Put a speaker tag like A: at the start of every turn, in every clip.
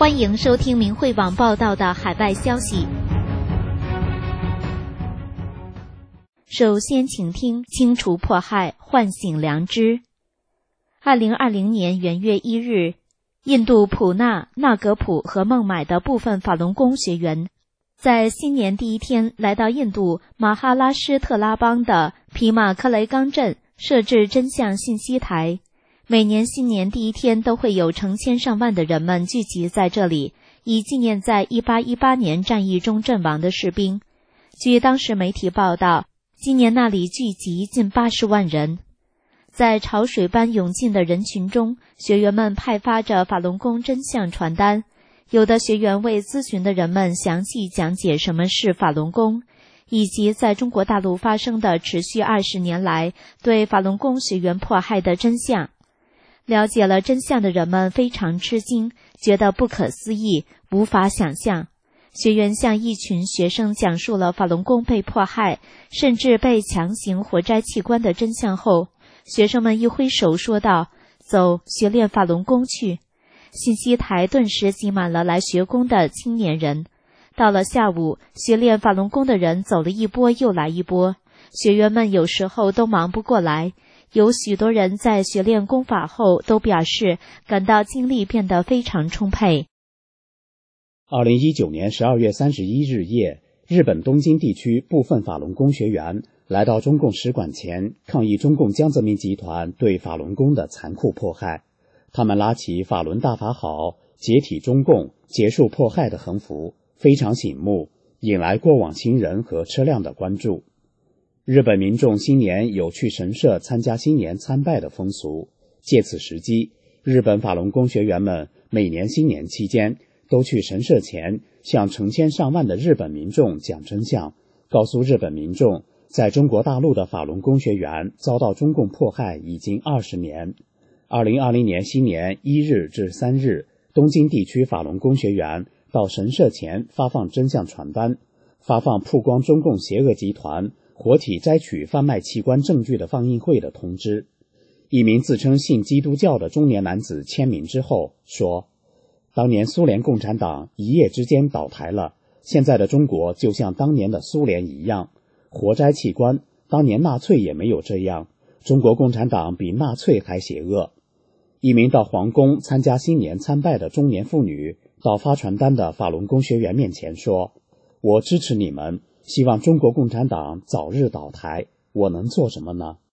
A: 欢迎收听明慧网报道的海外消息。首先请听清除迫害，唤醒良知。2020年元月1日，印度普纳、纳格普和孟买的部分法轮功学员在新年第一天来到印度马哈拉施特拉邦的皮马克雷冈镇，设置真相信息台。每年新年第一天都会有成千上万的人们聚集在这里，以纪念在1818年战役中阵亡的士兵。据当时媒体报道，今年那里聚集近80万人。在潮水般涌进的人群中，学员们派发着法轮功真相传单，有的学员为咨询的人们详细讲解什么是法轮功，以及在中国大陆发生的持续20年来对法轮功学员迫害的真相。了解了真相的人们非常吃惊，觉得不可思议，无法想象。学员向一群学生讲述了法轮功被迫害，甚至被强行活摘器官的真相后，学生们一挥手说道：“走，学练法轮功去。”信息台顿时挤满了来学功的青年人。到了下午，学练法轮功的人走了一波又来一波，学员们有时候都忙不过来。有许多人在学练功法后都表示感到精力变得非常充沛。
B: 2019年12月31日夜，日本东京地区部分法轮功学员来到中共使馆前，抗议中共江泽民集团对法轮功的残酷迫害。他们拉起法轮大法好，解体中共，结束迫害的横幅，非常醒目，引来过往行人和车辆的关注。日本民众新年有去神社参加新年参拜的风俗，借此时机，日本法轮功学员们每年新年期间都去神社前向成千上万的日本民众讲真相，告诉日本民众，在中国大陆的法轮功学员遭到中共迫害已经20年。2020年新年1日至3日，东京地区法轮功学员到神社前发放真相传单，发放曝光中共邪恶集团活体摘取贩卖器官证据的放映会的通知。一名自称信基督教的中年男子签名之后说，当年苏联共产党一夜之间倒台了，现在的中国就像当年的苏联一样，活摘器官，当年纳粹也没有这样，中国共产党比纳粹还邪恶。一名到皇宫参加新年参拜的中年妇女到发传单的法轮功学员面前说，我支持你们，希望中国共产党早日倒台，我能做什么呢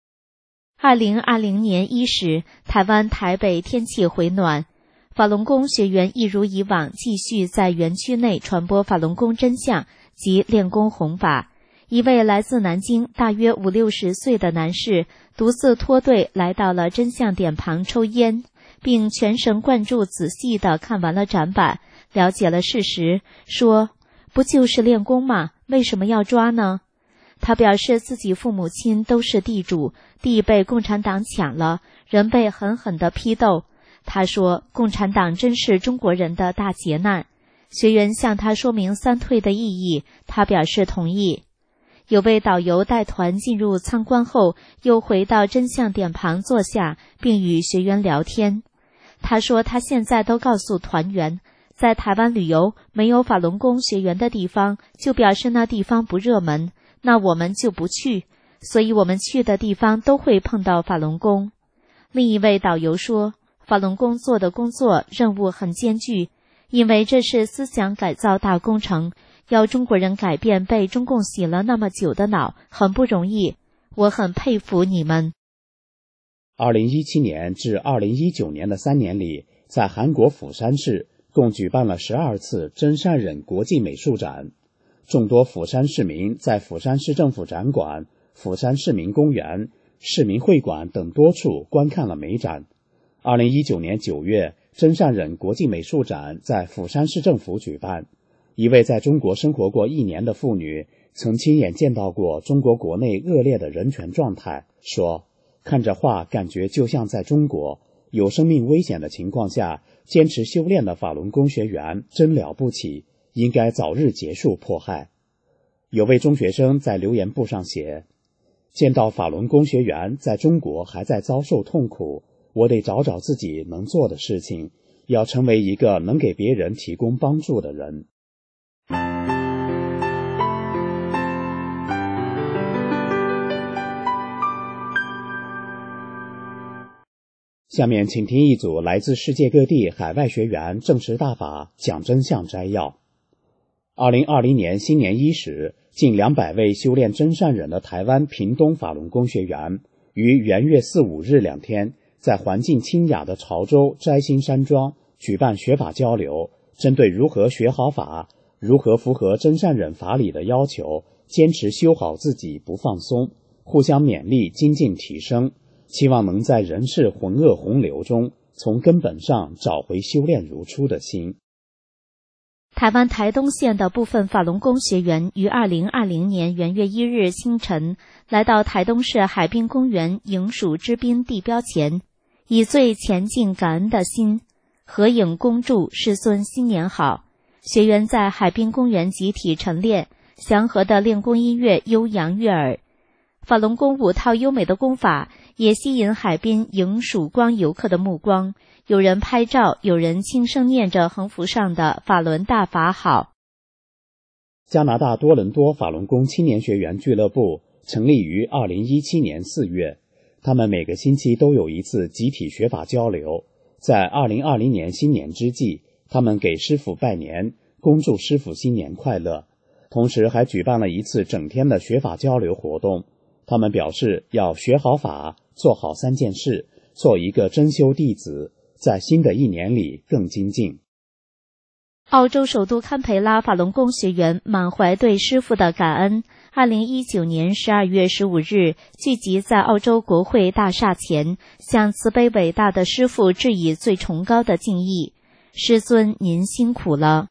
A: ？2020年伊始，台湾台北天气回暖，法轮功学员一如以往继续在园区内传播法轮功真相及练功弘法。一位来自南京大约50-60岁的男士独自脱队来到了真相点旁抽烟，并全神贯注仔细地看完了展板，了解了事实，说，不就是练功吗？为什么要抓呢？他表示自己父母亲都是地主，地被共产党抢了，人被狠狠地批斗。他说，共产党真是中国人的大劫难。学员向他说明三退的意义，他表示同意。有位导游带团进入参观后，又回到真相点旁坐下，并与学员聊天。他说他现在都告诉团员，在台湾旅游没有法轮功学员的地方，就表示那地方不热门，那我们就不去，所以我们去的地方都会碰到法轮功。另一位导游说，法轮功做的工作任务很艰巨，因为这是思想改造大工程，要中国人改变被中共洗了那么久的脑，很不容易，我很佩服你们。
B: 2017年至2019年的3年里，在韩国釜山市共举办了12次真善忍国际美术展，众多釜山市民在釜山市政府展馆、釜山市民公园、市民会馆等多处观看了美展。2019年9月，真善忍国际美术展在釜山市政府举办。一位在中国生活过1年的妇女曾亲眼见到过中国国内恶劣的人权状态，说，看着画感觉就像在中国，有生命危险的情况下坚持修炼的法轮功学员真了不起，应该早日结束迫害。有位中学生在留言簿上写，见到法轮功学员在中国还在遭受痛苦，我得找找自己能做的事情， 要成为一个能给别人提供帮助的人。下面请听一组来自世界各地海外学员证实大法讲真相摘要。2020年新年伊始，近200位修炼真善忍的台湾屏东法轮功学员于元月4、5日2天，在环境清雅的潮州摘星山庄举办学法交流，针对如何学好法，如何符合真善忍法理的要求，坚持修好自己不放松，互相勉励精进提升，期望能在人世浑噩洪流中从根本上找回修炼如初的心。
A: 台湾台东县的部分法轮功学员于2020年元月1日清晨来到台东市海滨公园迎蜀之滨地标前，以最虔敬感恩的心合影恭祝师孙新年好。学员在海滨公园集体晨练，祥和的练功音乐悠扬悦耳。法轮功5套优美的功法也吸引海滨迎曙光游客的目光，有人拍照，有人轻声念着横幅上的法轮大法好。
B: 加拿大多伦多法轮功青年学员俱乐部成立于2017年4月，他们每个星期都有一次集体学法交流。在2020年新年之际，他们给师父拜年，恭祝师父新年快乐，同时还举办了一次整天的学法交流活动。他们表示要学好法，做好3件事，做一个真修弟子，在新的一年里更精进。
A: 澳洲首都堪培拉法轮功学员满怀对师父的感恩，2019年12月15日聚集在澳洲国会大厦前，向慈悲伟大的师父致以最崇高的敬意。师尊，您辛苦了。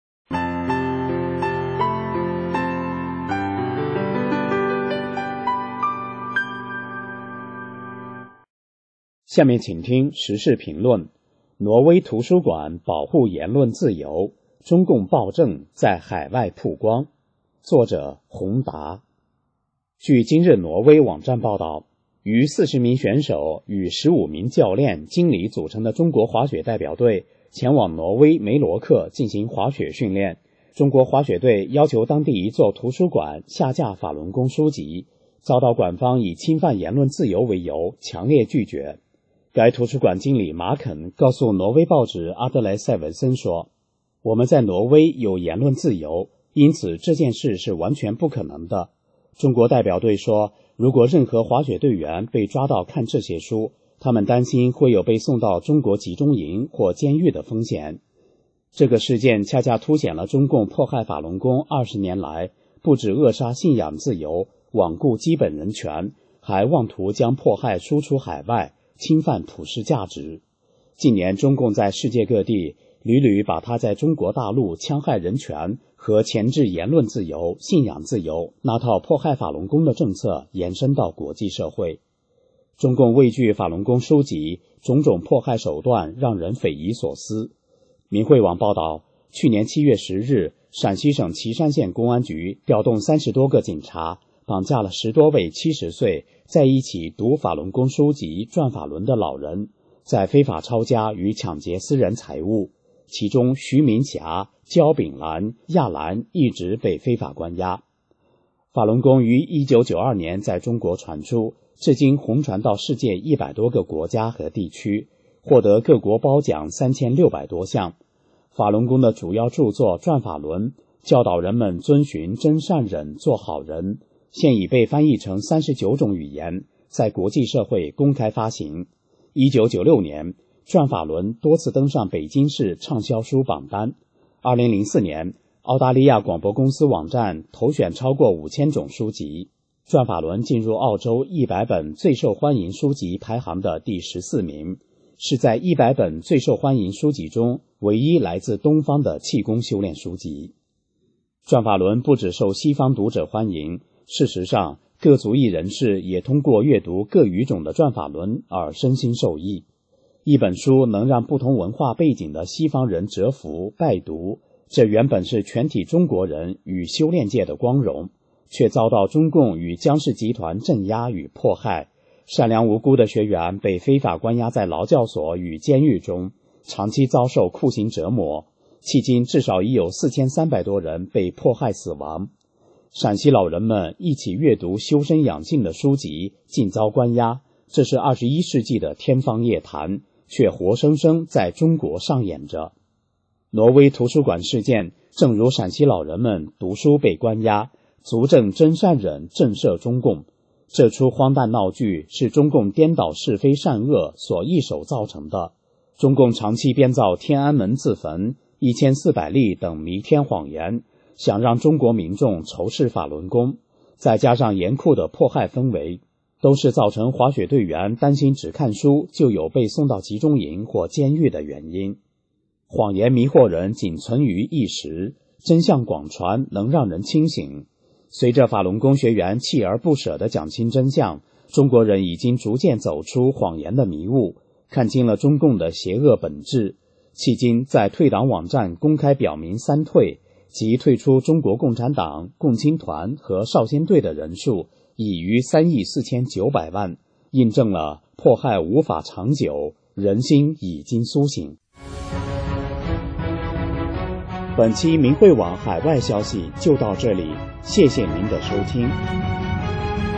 B: 下面请听时事评论。挪威图书馆保护言论自由，中共暴政在海外曝光。作者洪达。据今日挪威网站报道，于40名选手与15名教练、经理组成的中国滑雪代表队前往挪威梅罗克进行滑雪训练。中国滑雪队要求当地一座图书馆下架法轮功书籍，遭到馆方以侵犯言论自由为由强烈拒绝。该图书馆经理马肯告诉挪威报纸阿德莱塞文森说，我们在挪威有言论自由，因此这件事是完全不可能的。中国代表队说，如果任何滑雪队员被抓到看这些书，他们担心会有被送到中国集中营或监狱的风险。这个事件恰恰凸显了中共迫害法轮功20年来，不止扼杀信仰自由，罔顾基本人权，还妄图将迫害输出海外，侵犯普世价值。近年中共在世界各地屡屡把他在中国大陆戕害人权和钳制言论自由、信仰自由那套迫害法轮功的政策延伸到国际社会。中共畏惧法轮功书籍，种种迫害手段让人匪夷所思。民汇网报道，去年7月10日，陕西省岐山县公安局调动30多个警察，绑架了10多位70岁在一起读法轮功书籍转法轮的老人，在非法抄家与抢劫私人财物。其中徐明霞、焦炳兰、亚兰一直被非法关押。法轮功于1992年在中国传出，至今红传到世界100多个国家和地区，获得各国褒奖3600多项。法轮功的主要著作《转法轮》教导人们遵循真善忍做好人，现已被翻译成39种语言，在国际社会公开发行。1996年，转法轮多次登上北京市畅销书榜单。2004年，澳大利亚广播公司网站投选超过5000种书籍，转法轮进入澳洲100本最受欢迎书籍排行的第14名，是在100本最受欢迎书籍中唯一来自东方的气功修炼书籍。转法轮不只受西方读者欢迎，事实上，各族裔人士也通过阅读各语种的转法轮而身心受益。一本书能让不同文化背景的西方人折服拜读，这原本是全体中国人与修炼界的光荣，却遭到中共与江氏集团镇压与迫害。善良无辜的学员被非法关押在劳教所与监狱中， 长期遭受酷刑折磨，迄今至少已有4300多人被迫害死亡。陕西老人们一起阅读修身养性的书籍，尽遭关押，这是21世纪的天方夜谭，却活生生在中国上演着。挪威图书馆事件，正如陕西老人们读书被关押，足证真善忍震慑中共。这出荒诞闹剧是中共颠倒是非善恶所一手造成的。中共长期编造天安门自焚、1400例等弥天谎言，想让中国民众仇视法轮功，再加上严酷的迫害氛围，都是造成滑雪队员担心只看书就有被送到集中营或监狱的原因。谎言迷惑人仅存于一时，真相广传能让人清醒。随着法轮功学员锲而不舍地讲清真相，中国人已经逐渐走出谎言的迷雾，看清了中共的邪恶本质。迄今在退党网站公开表明3退，即退出中国共产党、共青团和少先队的人数已逾3亿4900万，印证了迫害无法长久，人心已经苏醒。本期明慧网海外消息就到这里，谢谢您的收听。